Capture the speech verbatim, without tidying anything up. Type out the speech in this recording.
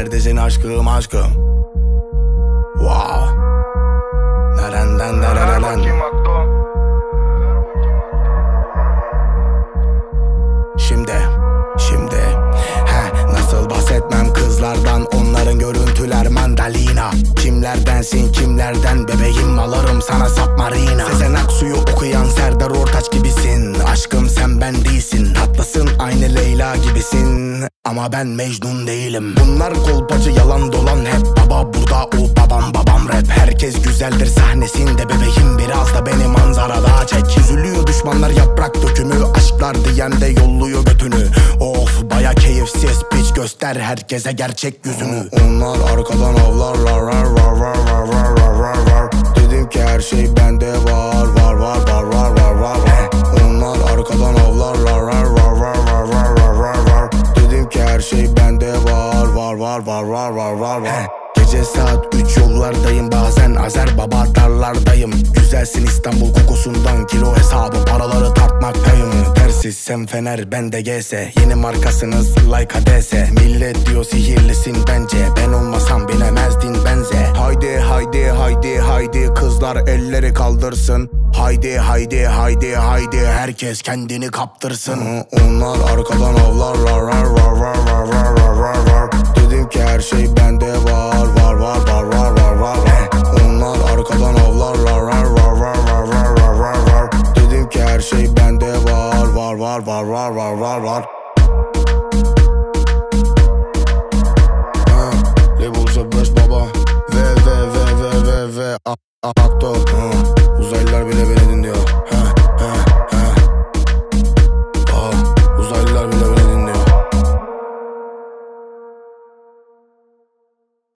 neredesin aşkım aşkım? Wow. Nereden nereden? Şimdi, şimdi he, nasıl bahsetmem kızlardan, onların görüntüler mandalina. Kimlerdensin kimlerden bebeğim, alırım sana submarina. Sezen Aksu'yu okuyan Serdar Ortaç gibisin. Aşkım sen ben değilsin, tatlısın aynı Leyla gibisin. Ama ben Mecnun değilim. Bunlar kolpacı yalan dolan hep. Baba burada o babam babam rap. Herkes güzeldir sahnesinde bebeğim, biraz da beni manzarada çek. Üzülüyor düşmanlar yaprak dökümü, aşklar diyen de yolluyor götünü. Of baya keyifsiz piç, göster herkese gerçek yüzünü. Onlar arkadan avlarlar var var var var var var var var. Dedim ki her şey bende var var var var var var var. Onlar arkadan avlarlar var var var var var var var var. Dedim ki her şey bende var var var var var var var var. Gece saat üç yollardayım, bazen Azer Baba darlardayım. Güzelsin İstanbul kokusundan, kilo hesabı paraları tartmaktayım. Tersiz sen Fener ben de G S, yeni markasınız like A D S. Millet diyor sihirlisin bence, ben olmasam bilemezdin benze. Haydi haydi haydi haydi kızlar elleri kaldırsın. Haydi haydi haydi haydi herkes kendini kaptırsın. Onlar arkadan avlarlar var var var var var var var var. Dedim ki her şey bende var var var var var var var. Onlar arkadan avlarlar var var var var var var var var. Dedim ki her şey bende var var var var var var var var. Level beş baba ve ve ve ve ve ve Akto. Uzaylılar bile bile